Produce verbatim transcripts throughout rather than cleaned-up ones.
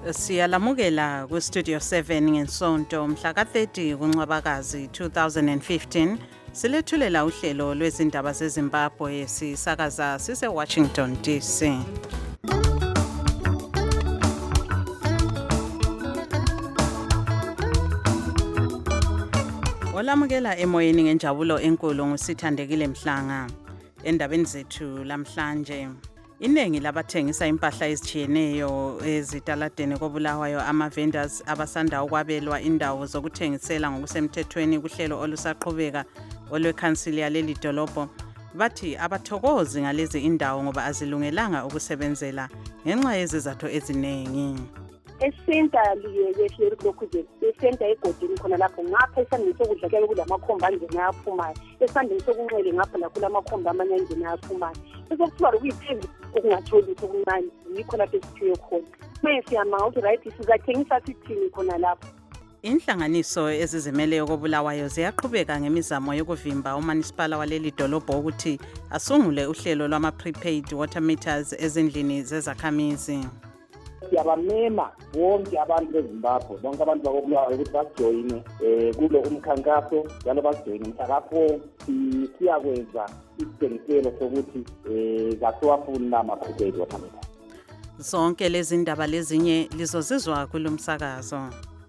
Siyalamukela ku Studio seven ngesonto mhla ka thirty kuNcwabakazi two thousand fifteen silethulela uhlelo lwezindaba zeZimbabwe sisakaza sise Washington D C. Olamukela emoyeni ngenjabulo enkulu ngusithandekile Mhlanga. Endabeni zethu lamhlanje iningi labathengisa impahla ezijiyeneyo ezitaladeni koBulawayo ama vendors abasanda ukwabelwa indawo zokuthengisela ngokusemthethweni kuhlelo olusaqhubeka olwekhansili yaleli dolobho bathi abathokozi ngalezi indawo ngoba azilungelanga ukusebenzela ngenxa yezizathu eziningi. Esenta liye lokuje esenta egodini khona lapho ngapha esandeni sokudlakela kulamakhomba angena yaphumayo esandeni sokunxele ngapha la kulamakhomba amanye angena yaphumayo sokuthiwa ukuyiphenzi okungatholi okuncane yikho lapho esithiwe khona mase siyama ukuthi right sizathengisa sithini khona lapho. Inhlanganiso ezizimele koBulawayo ziyaqhubeka ngemizamo yokuvimba uMunicipal waleli dolobho ukuthi asungule uhlelo lwama prepaid water meters ezindlini zezakhamizi. Siyabamema bonke abantu beZimbabwe bonke abantu bakoBulawayo ukuthi bajoyine eh kulo umkhankaso njalo bajoyine mhlakapho siyakwenza isibhekelo sokuthi eh kasiwafuni nama prepaid water meters. Zonke lezi ndaba lezinye lizozizwa kulomsakazo.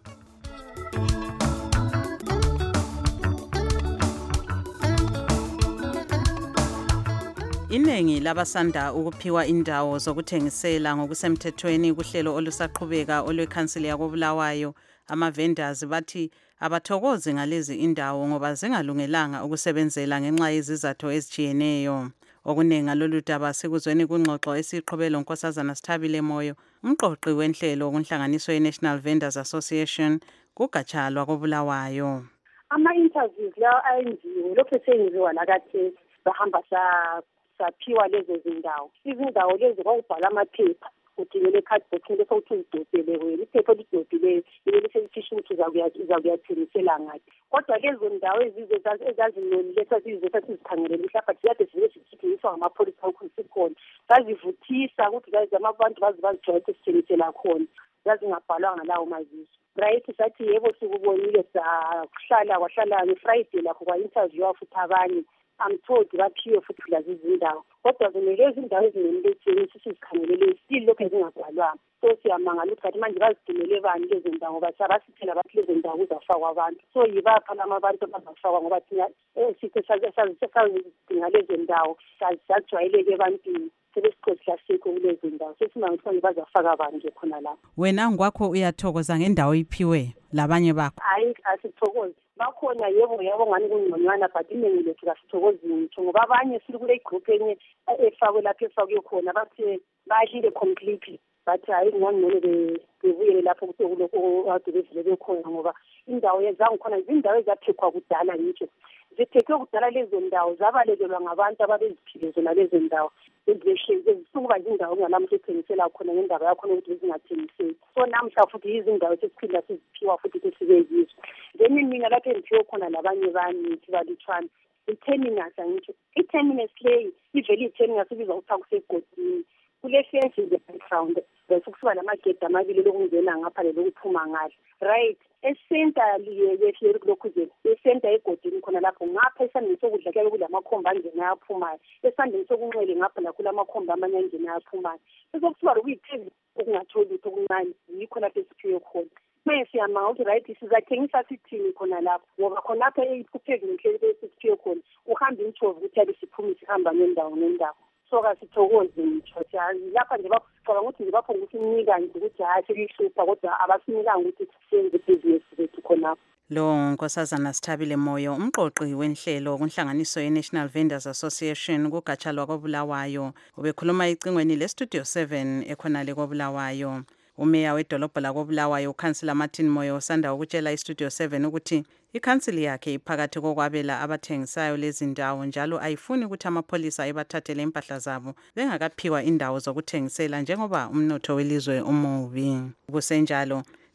Iningi labasanda ukuphiwa indawo zokuthengisela ngokusemthethweni kuhlelo olusaqhubeka olwekhansili yakoBulawayo ama vendors bathi abathokozi ngalezi indawo ngoba zingalungelanga ukusebenzela ngenxa yezizathu ezijiyeneyo. Okunenga lolu daba sikuzweni kungxoxo esiqhubelo Nkosazana Sithabile Moyo umqoqi wenhlelo kunhlanganiso yeNational Vendors Association kugatsha lwakoBulawayo. Ama interviews la ayenziwe lokho senziwa la kade bahamba sa saphiwa lezo zindawo izindawo lezi kwakubhala amaphepha udingele cardboard bese uthi udosele wena iphepha lidodile liselifisha ukuthi uzakuyathengisela ngathi kodwa lezo ndawo ezize ezazinoni lesa sizo sasizikhangelela mhlawumbe siyade sibe sithengiswa ngamapholisa ukusikhona bazivuthisa ukuthi gazi abantu bazi bazijwayele sithengisela khona zazingabhalwanga lawo maziso right sathi yebo sikubonile sahlala kwahlala ngeFriday lapho kwa interview futhi abanye amthodi baphiwe futhi lazi izindawo kodwa zinelezi indawo ezinemletheni sisizikhangelele still lokho ezingabhalwanga so siyamangala ukuthi manje bazidimele bani lezi ndawo ngoba sabasithela bathi lezi ndawo kuzafakwa abantu so yibapha lama abantu abazafakwa ngoba thina sithe sazidinga lezi ndawo sazijwayeleke ebantwini sebesikhohla sikho kulezi ndawo sesimanga ukuthi bazafaka abantu khona lapho. Wena ngwakho uyathokoza ngendawo iphiwe labanye bakho? Hayi asithokozi bakhona yebo yabo ngani kungconywana but iningi lethu kasithokozi ngitho ngoba abanye sili kule group enye efakwe lapho efakwe khona bathi badlile completely bathi hayi ngangone bebuyele lapho kusekuloko ade bevele khona ngoba indawo yezangu khona izindawo ezaphekwa kudala ngitsho zithekwe kudala lezo ndawo zabalekelwa ngabantu ababeziphile zona lezo ndawo ezisukuba izindawo ngalamuntu ethengisela khona ngendaba yakho ukuthi zingathengiseki so namhla futhi izindawo sesiphila siziphiwa futhi sesibe yizo then mina lapho engiphiwe khona labanye bani sibalithwana i-terminus angitsho i-terminus play ivele i-terminus ibiza ukuthi kusegodini kule fence the background bese kusiba lamagedi amabili lokungena ngapha lokuphuma ngale right esenta liye yehleli lokuzeni esenta egodini khona lapho ngapha esandeni sokudlakela kulamakhomba angena yaphumayo esandeni sokunxele ngapha la kulamakhomba amanye angena yaphumayo sekusiba ukuyiphenzi okungatholi ukuthi okuncane yikho lapho esiphiwe khona mase siyama ukuthi right sizathengisa sithini khona lapho ngoba khona lapha ekuphezulu nhle besiphiwe khona uhamba inchovu ukuthi abe siphumisa ihamba nendawo nendawo so kasithokozi ngitsho lapha nje baqala ukuthi nje bapho ukuthi unika nje ukuthi hayi selihlupha kodwa abasinikanga ukuthi senze business bethu khona. Lo Nkosazana Sithabile Moyo umqoqi wenhlelo kunhlanganiso yeNational Vendors Association kugatsha lwakoBulawayo ubekhuluma icingweni leStudio seven ekhona le koBulawayo. Umeya wedolobho lakoBulawayo uKhansila Martin Moyo usanda ukutshela iStudio seven ukuthi ikhansili yakhe iphakathi kokwabela abathengisayo lezi ndawo njalo ayifuni ukuthi amapholisa ebathathele impahla zabo bengakaphiwa indawo zokuthengisela njengoba umnotho welizwe umubi. Kusenjalo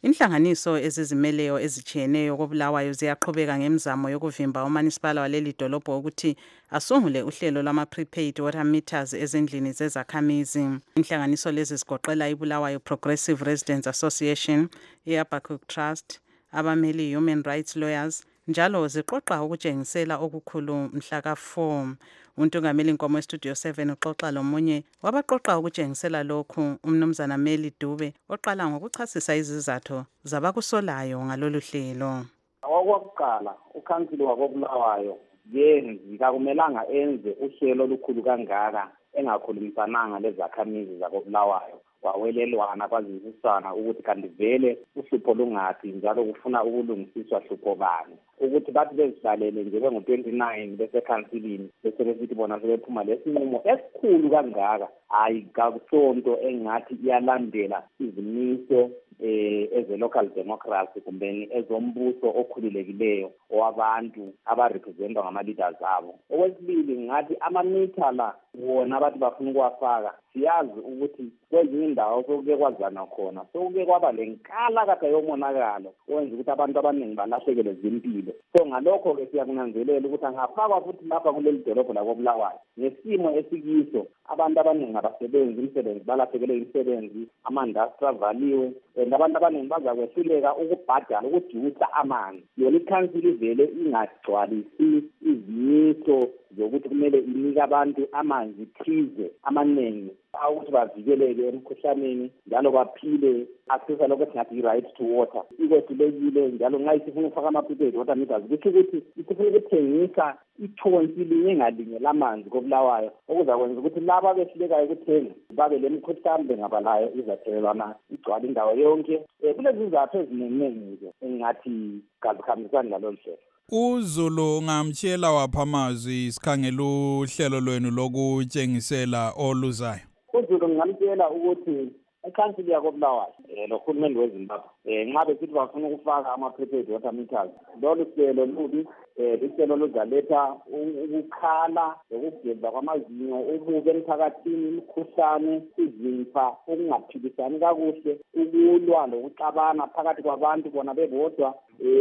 Inhlanganiso ezizimeleyo ezijiyeneyo koBulawayo ziyaqhubeka ngemizamo yokuvimba uManisipala waleli dolobho ukuthi asungule uhlelo lwama-prepaid water meters ezindlini zezakhamizi. Inhlanganiso lezi zigoqela iBulawayo Progressive Residents Association, i-Abacook Trust, abameli Human Rights Lawyers, njalo ziqoqa ukutshengisela okukhulu mhla ka four. Untungameli Nkomo eStudio seven uxoxa lomunye wabaqoqa ukutshengisela lokhu, umnumzana Meli Dube, oqala ngokuchasisa izizathu zabakusolayo ngalolu hlelo. Okokuqala, ukhansili wakoBulawayo yenzi kakumelanga enze uhlelo olukhulu kangaka engakhulumisananga lezakhamizi zakoBulawayo. Wawelelwana kwazisana ukuthi kanti vele uhlupho lungathi njalo kufuna ukulungisiswa hlupho bani, ukuthi bathi bezihlalele nje bengu twenty-nine bese councilini bese besithi bona sebephuma lesinqumo esikhulu kangaka. Hayi kakusonto engathi iyalandela izimiso eh eze local democracy kumbe ezombuso okhululekileyo owabantu abarepresentwa ngama leaders abo. Okwesibili ngathi amamitha la wona abathi bafuna ukuwafaka, siyazi ukuthi kwezinye indawo sokuke kwazana khona sokuke kwaba lenkala kade yomonakalo owenza ukuthi abantu abaningi balahlekelwe zimpilo. So ngalokho ke siyakunanzelela ukuthi angafakwa futhi lapha kuleli dolobho lakoBulawayo ngesimo esikiso, abantu abaningi abasebenzi imisebenzi balahlekelwe imisebenzi, amandastri avaliwe, nabantu abaningi bazakwehluleka ukubhadala ukujusa amanzi. Yona ikhansili ivele ingagcwalisi izimiso zokuthi kumele inike abantu amanzi thize amaningi ukuthi bavikeleke emkhuhlaneni njalo baphile accessa lokho singathi right to water. Ikwethulekile njalo nxa isifuna ukufaka ama-prepaid water meters kusho ukuthi isifuna ukuthengisa ithonsi linye ngalinye lamanzi koBulawayo okuzakwenza ukuthi laba abehlulekayo ukuthenga babe lemikhuhlane bengabalayo izathelelwana igcwala indawo yonke. Kulezi zizathu eziningi engathi kazikhambisani ngalolu hlelo. uZulu ngamtshela wapha amazwi isikhangela uhlelo lwenu lokutshengisela oluzayo. uZulu ngamtshela ukuthi ikhansili yakoBulawayo lo hulumeni weZimbabwe nxa besithi bafuna ukufaka ama-prepaid water meters, lolu hlelo lubi ihlelo luzaletha ukukhala lokugeza kwamazinyo, ubuke emphakathini, imikhuhlane, izimfa, ukungaphilisani kakuhle, ukulwa lokuxabana phakathi kwabantu bona bebodwa,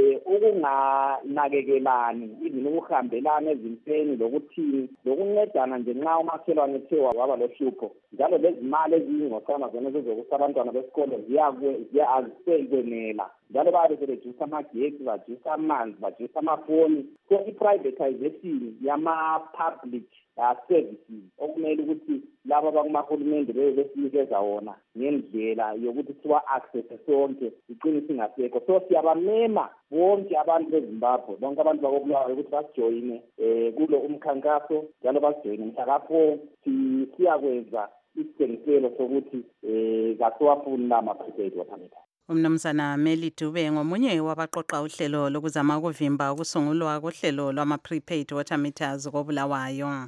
ukunganakekelani, izini ukuhambelana ezimfeni lokuthini, lokuncedana nje nxa umakhelwane ethe waba lohlupho. Njalo lezi mali eziyingosana zona zokuthi abantwana besikole ziyakwenela, njalo babe sebejusa amagetsi, bajusa amanzi, bajusa amafoni. So i-privatization yama-public services okumele ukuthi laba bakumahulumende bebe besinikeza wona ngendlela yokuthi siwa-accesse sonke iqinise singasekho. So siyabamema bonke abantu beZimbabwe, bonke abantu bakoBulawayo ukuthi basijoyine um kulo umkhankaso, njalo basijoyine mhla ka four. Siyakwenza isitshengiselo sokuthi um kasiwafuni la ma-prepaid water meters. Umnumzana Meli Dube ngomunye wabaqoqa uhlelo lokuzama ukuvimba ukusungulwa kohlelo lwama-prepaid water meters koBulawayo.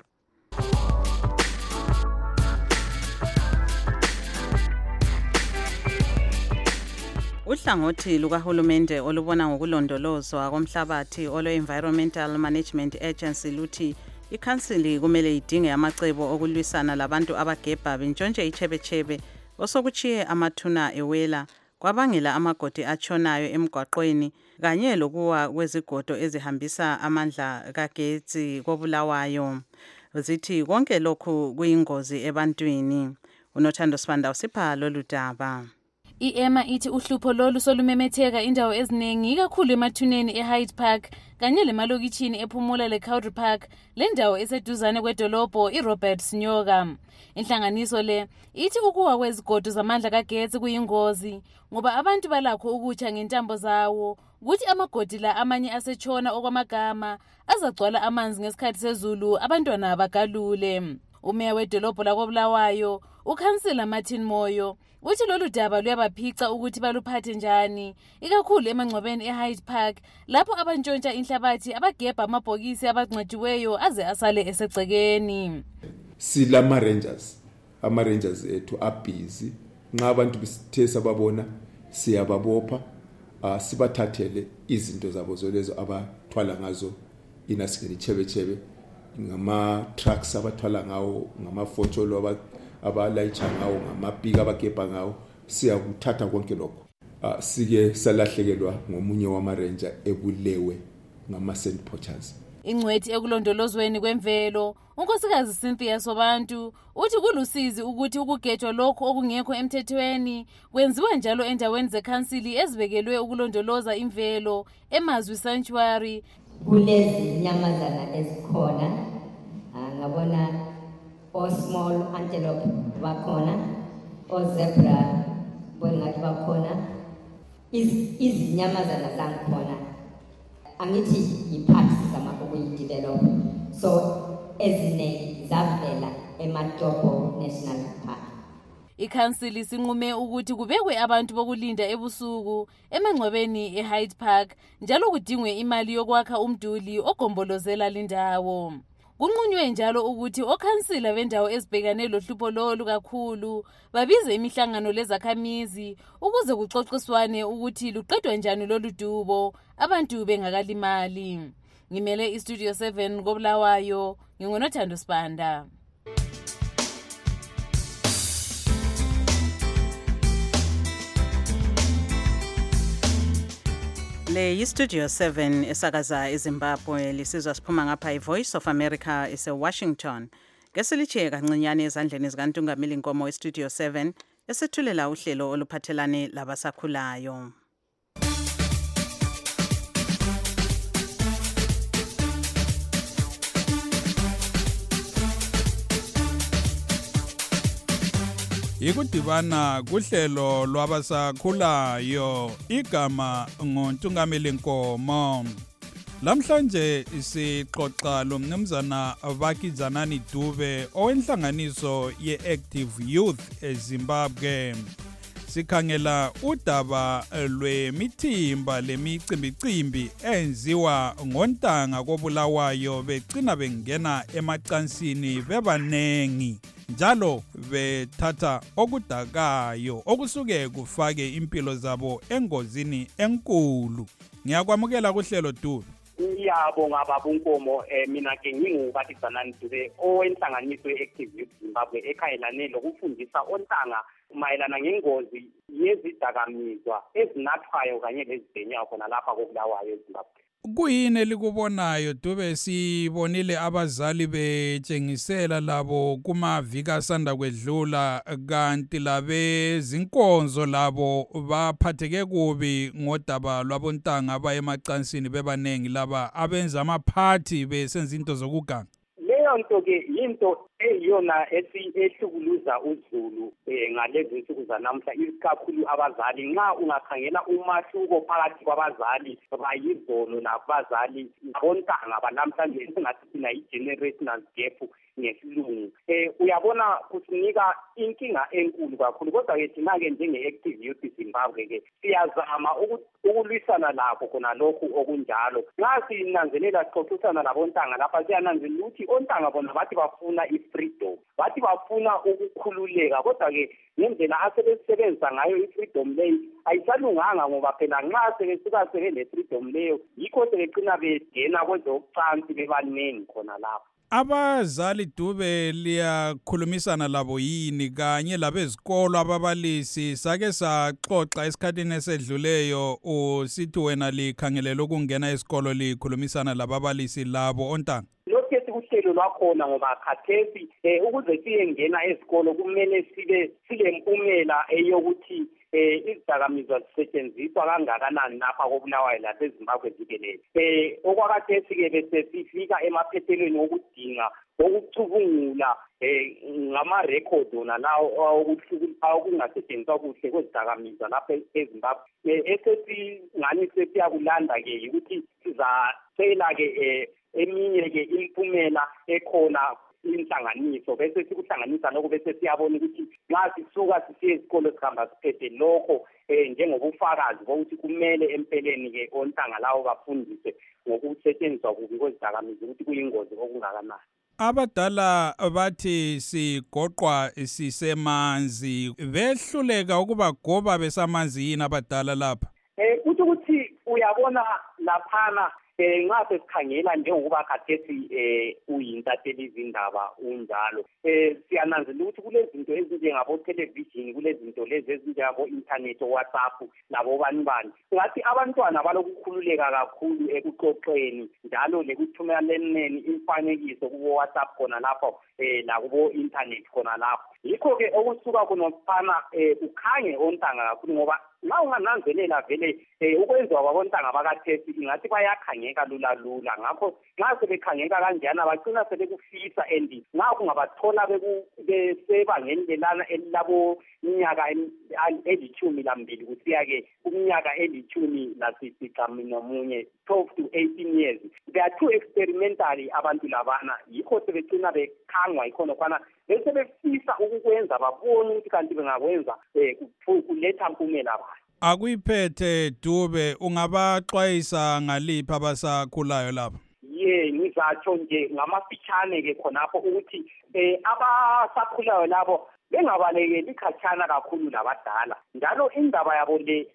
Uhlangothi lukahulumende olubona ngokulondolozwa komhlabathi olwe-Environmental Management Agency luthi ikhansili kumele idinge amacebo okulwisana labantu abagebha bentshontshe ichebechebe osokuchiye amathuna ewela kwabangela amagodi atshonayo emgwaqweni kanye lokuwa kwezigodo ezihambisa amandla kagetsi koBulawayo. Zithi konke lokhu kuyingozi ebantwini. uNothando Sibanda usipha lolu daba. I-EMA ithi uhlupho lolu solumemetheka indawo eziningi ikakhulu emathuneni eHyde Park kanye lemalokitshini ePhumula leCowrie Park, le ndawo eseduzane kwedolobho iRobert Sinyoka. Inhlanganiso le ithi ukuwa kwezigodo zamandla kagetsi kuyingozi ngoba abantu balakho ukutsha ngentambo zawo, kuthi amagodi la amanye asetshona okwamagama azagcwala amanzi ngesikhathi sezulu abantwana abagalule. Umeya wedolobho lakoBulawayo ukhansila Martin Moyo uthi lolu daba luyabaphica ukuthi baluphathe njani ikakhulu emangcwabeni eHyde Park lapho abantshontsha inhlabathi abagebha amabhokisi abangcwetshiweyo aze asale esegcekeni. Silama rangers, ama rangers ethu abhizi nxa abantu bisithe sababona siyababopha, uh, sibathathele izinto zabo zolezo abathwala ngazo inasikeni chebechebe, ngama trucks abathwala ngawo, ngama fotsholo abalayitsha ngawo, ngamapika abagebha ngawo, siyakuthatha konke lokho. uh, sike salahlekelwa ngomunye wama-ranger ebulewe ngama-sand poachers. Ingcwethi ekulondolozweni kwemvelo unkosikazi Cynthia Sobantu uthi kulusizi ukuthi ukugejwa lokho okungekho emthethweni kwenziwa njalo endaweni zekhansili ezibekelwe ukulondoloza imvelo eMazwi Sanctuary. Kulezi nyamazana ezikhona ngabona o small antelope bakhona, o zebra bongathi bakhona, izinyamazana zangikhona angithi iphathi zama ukuyidevelop, so eziningi zavela eMatopo National Park. Ikhansili sinqume ukuthi kubekwe abantu bokulinda ebusuku emangcwabeni eHyde Park njalo kudingwe imali yokwakha umduli ogombolozela lindawo. Kunqunywe njalo ukuthi okhansila bendawo ezibhekane lohlupho lolu kakhulu babize imihlangano lezakhamizi ukuze kuxoxiswane ukuthi luqedwe njani lolu dubo abantu bengakalimali. Ngimele iStudio seven koBulawayo, ngingonothando Sibanda. Le yiStudio seven esakaza eZimbabwe lisizwa siphuma ngapha iVoice of America ise Washington. Ngesilitshe kancinyane ezandleni zikaNtungamili Nkomo weStudio seven esethulela uhlelo oluphathelane labasakhulayo. Ikudibana kuhlelo lwabasakhulayo igama ngoNtungamili Nkomo. Lamhlanje sixoxa lomnumzana Vakizanani Dube owenhlanganiso yeActive Youth eZimbabwe. Sikhangela udaba lwemithimba lemicimbicimbi enziwa ngontanga koBulawayo begcina bengena emacansini bebanengi. Njalo bethatha okudakayo okusuke kufake impilo zabo engozini enkulu. Ngiyakwamukela kuhlelo Dube. Yabo ngababa uNkomo eh mina ke ngingubakizanani Dube owenhlanganiso yeActive Youth Zimbabwe ekhayelane lokufundisa ontanga mayelana ngengozi yezidakamizwa ezinathwayo kanye lezibhenywa khona lapha koBulawayo eZimbabwe. Kuyini elikubonayo Dube? Sibonile abazali betshengisela labo kumaviki asanda kwedlula, kanti labe zinkonzo labo baphatheke kubi ngodaba lwabontanga bayemacansini bebanengi laba abenza amaphathi besenza into zokuganga. Leyo nto ke into eyona esihlukuluza uZulu eh ngalezi insuku zanamhla isikakhulu abazali. Nxa ungakhangela umahluko phakathi kwabazali bayizolo nabazali bontanga banamhlanje singathi sina i-generational gap ngesilungu. Eh uyabona kusinika inkinga enkulu kakhulu, kodwa ke thina ke njenge-Active Youth Zimbabwe ke siyazama ukulwisana lakho khona lokhu okunjalo. Nxa sinanzelela sixoxisana labontanga lapha siyananzelela ukuthi ontanga bona bathi bafuna i-freedom, bathi bafuna ukukhululeka, kodwa ke ngendlela asebesebenzisa ngayo i-freedom leyo ayisalunganga, ngoba phela nxa sebesuka sebele-freedom leyo yikho sebegcina begena kwezocansi bebanengi khona lapho. Abazali Dube liyakhulumisana labo yini kanye labezikolo ababalisi? Sake saxoxa esikhathini esedluleyo usithi wena likhangelela ukungena esikolo likhulumisana lababalisi labo ontanga. Lokho sikuhlelo lwakhona ngoba khathesi eh ukuze siyengena esikolo kumele sibe silempumela eyokuthi eh izidakamizwa zisetshenziswa kangakanani lapha koBulawayo laseZimbabwe jikelele. Eh okwakhathesi ke bese sifika emaphethelweni okudinga okucubungula eh ngama record ona lawo ukuthi okungasetshenziswa kuhle kwezidakamizwa lapha eZimbabwe. Esethi ngani sesiyakulanda ke ukuthi sizacela ke eh eminye ke impumela ekhona inhlanganiso bese sikuhlanganisa lokho bese siyabona ukuthi nxa sisuka sisiye esikolo sikhamba siphethe lokho eh njengobufakazi bokuthi kumele empeleni ke ontanga lawo bafundise ngokusetshenziswa kubi kwezidakamizwa ukuthi kuyingozi okungakanani. Abadala bathi sigoqwa sisemanzi, behluleka ukuba goba besamanzi yini abadala lapha? Eh kuthi ukuthi uyabona laphana eh nxa sesikhangela njengokuba khathesi eh uyintatheli izindaba unjalo eh siyananzela ukuthi kulezinto ezinjengabo television kulezinto lezi ezinjengabo internet WhatsApp labo bani bani ngathi abantwana balokukhululeka kakhulu ekuxoxeni njalo lekuthumeleleni imfanekiso kubo WhatsApp khona lapho eh la kubo internet khona lapho yikho ke okusuka kunofana eh ukhange ontanga kakhulu ngoba la ungananzelela vele eh ukwenziwa kwabontanga bakathesi ingathi bayakhangeka lula lula ngakho nxa sebekhangeka kanjana bagcina sebekufisa and nxa kungabathola besebangeni lelana elilabo iminyaka elithumi lambili kusiya-ke kuminyaka elithumi lasithupha nomunye twelve to eighteen years they are too experimentally abantu labana yikho sebegcina bekhangwa ikhonofana bese befisa ukukwenza babone ukuthi kanti bengakwenza um kuletha mpumela bani. Akuyiphethe Dube, ungabaxwayisa ngaliphi abasakhulayo lapha? Ye ngizatsho nje ngamafitshane ke khonapho ukuthi eh abasakhulayo labo bengabalekeli khatshana kakhulu labadala njalo indaba yabo le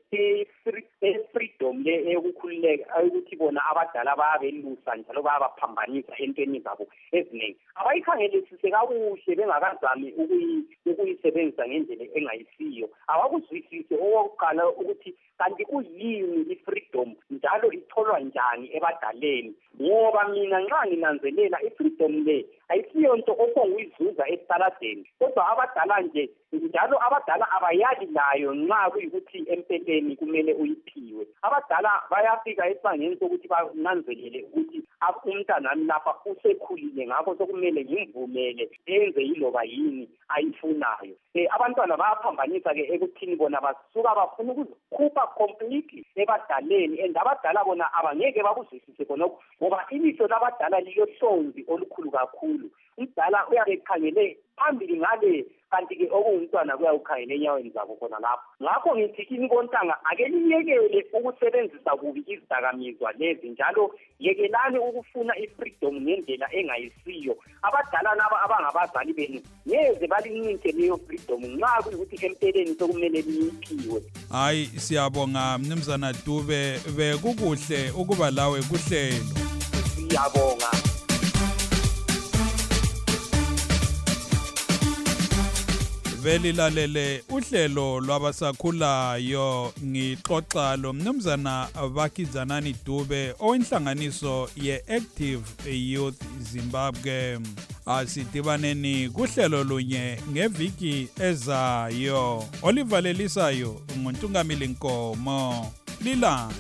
freedom le ekukhululeka ukuthi bona abadala bayabelusa njalo bayabaphambanisa entweni zabo eziningi abayikhangelisise kakuhle bengakazami ukuyisebenzisa ngendlela engayisiyo abakuzwisise okokuqala ukuthi kanti kuyini i-freedom njalo itholwa njani ebadaleni ngoba mina nxa nginanzelela i-freedom le ayisiyo nto ofongiyizuza esitaladeni kodwa abadala nje njalo abadala abayali layo nxa kuyikuthi empeleni kumele uyiphiwe abadala bayafika esibangeni sokuthi bananzelele ukuthi umntanami lapha usekhulile ngakho sokumele ngimvumele enze yiloba yini ayifunayo eh abantwana bayaphambanisa ke ekuthini bona basuka bafuna ukuzikhupha completely ebadaleni and abadala bona abangeke bakuzwisise khonokho ngoba ilihlo labadala liyohlonzi olukhulu kakhulu umdala uyabe ekhangele phambili ngale kanti-ke okungumntwana kuyawukhangela enyaweni zabo khona lapho ngakho ngithi kini bontanga ake liyekele ukusebenzisa kubi izidakamizwa lezi njalo yekelani ukufuna i-freedom ngendlela engayisiyo abadala naba abangabazali benu ngeze balincinte leyo freedom nxa kuyikuthi empeleni sokumele liyiphiwe. Hayi siyabonga Mnumzana Dube, bekukuhle ukuba lawe kuhlelo. Siyabonga. Velilalele uhlelo lwabasakhulayo ngixoxa lo Mnumzana Vakizanani Dube owenhlanganiso ye-Active Youth Zimbabwe. Asidibaneni kuhlelo lunye ngeviki ezayo. Olivalelisayo nguNtungamili Nkomo. Lilande.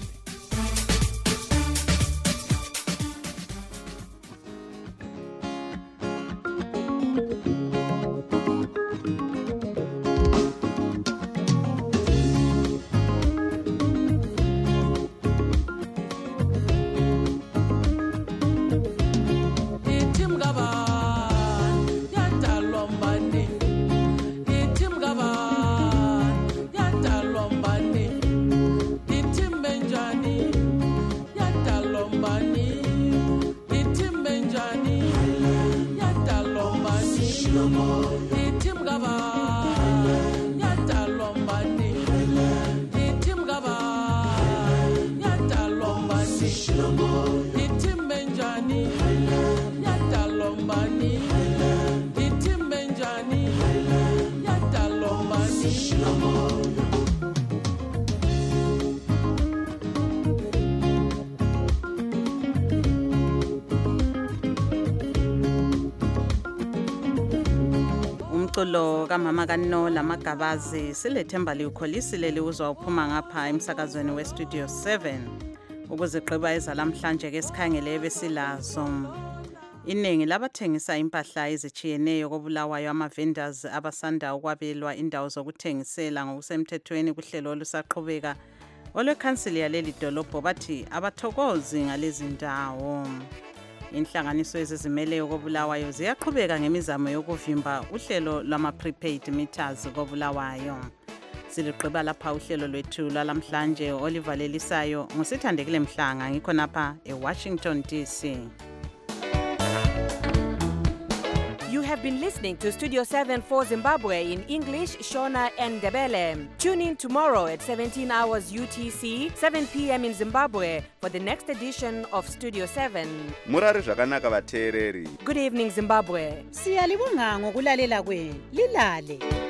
Umculo kamama kaNola Magabazi silethemba liukholisile liuzwa uphuma ngapha emsakazweni westudio seven ukuzigqiba ezalamhlanje ke sikhangele ebesilazo iningi labathengisa impahla ezichiyeneyo kobulawayo ama vendors abasanda ukwabelwa indawo zokuthengisela ngokusemthethweni kuhlelo olusaqhubeka olwekhansili yaleli dolobho bathi abathokozi ngalezi ndawo. Inhlanganiso ezizimeleyo kobulawayo ziyaqhubeka ngemizamo yokuvimba uhlelo lwama prepaid meters kobulawayo. Siliqhiba lapha uhlelo lwethu lalamhlanje olivalelisayo ngusithandekile Mhlanga ngikho napha eWashington D C. You have have been listening to Studio seven for Zimbabwe in English, Shona and Ndebele. Tune in tomorrow at seventeen hours U T C, seven p.m. in Zimbabwe for the next edition of Studio seven. Murari zvakanaka vateereri. Good evening, Zimbabwe. Siyalibonga ngokulalela kwenu. Lilale.